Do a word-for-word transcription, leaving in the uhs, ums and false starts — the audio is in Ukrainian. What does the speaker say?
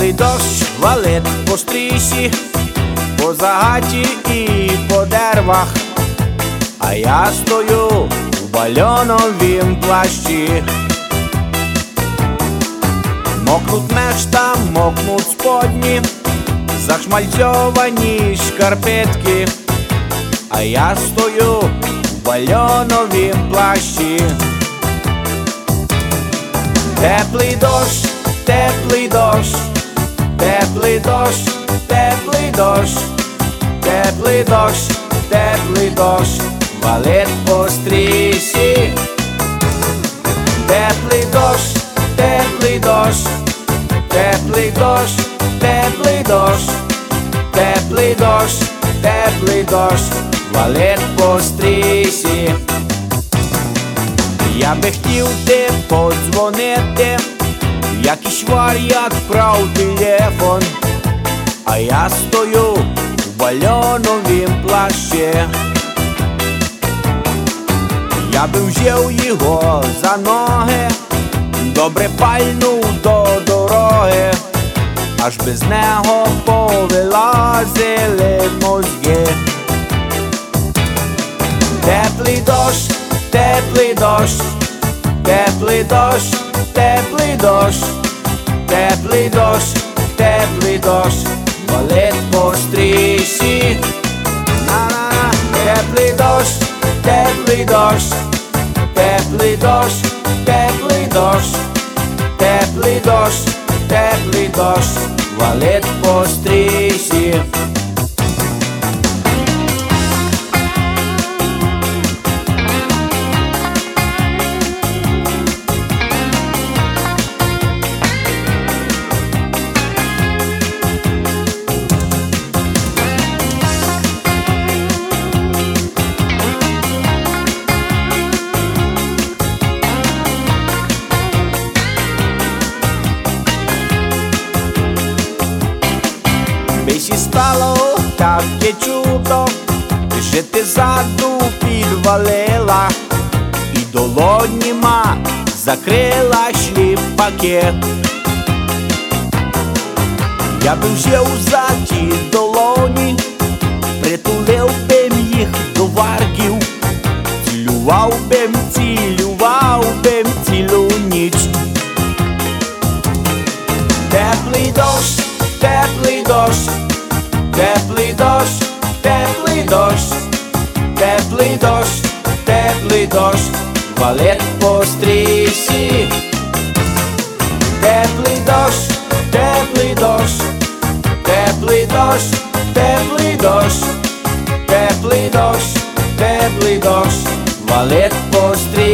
Теплий дощ валить по стрісі, по загаті і по деревах, а я стою у бальоновім плащі. Мокнуть мешта, мокнуть сподні, захмальцьовані шкарпетки, а я стою у бальоновім плащі. Теплий дощ, теплий дощ, теплий дощ, теплий дощ, теплий дощ, теплий дощ, валить по стрісі. Теплий дощ, теплий дощ, теплий дощ, теплий дощ, теплий дощ, теплий дощ, валить по стрісі. Я би хотів ти подзвонити, якийсь вар'ят брав телефон, а я стою у бальоновім плащі. Я би взяв його за ноги, добре пальнув до дороги, аж без нього повилазили мозги. Теплий дощ, теплий дощ, теплий дощ, теплий дощ, теплий дощ, теплий дощ, валить по стрісі. На-на-на. Теплий дощ, теплий дощ, теплий дощ, теплий дощ, теплий дощ, теплий дощ, валить по стрісі. Бейсі стало таке чудо, що ти ззаду підвалила і долоніма закрила шліпаки. Я би взяв за ті долоні, притулив бим їх до варгів, цілював бим, цілював бим цілу ніч. Теплий дощ, теплий дощ, теплий дощ, теплий дощ, теплий дощ, теплий дощ, валить по стрісі. Теплий дощ, теплий дощ, теплий дощ, теплий дощ, теплий дощ, теплий дощ, валить по стрісі.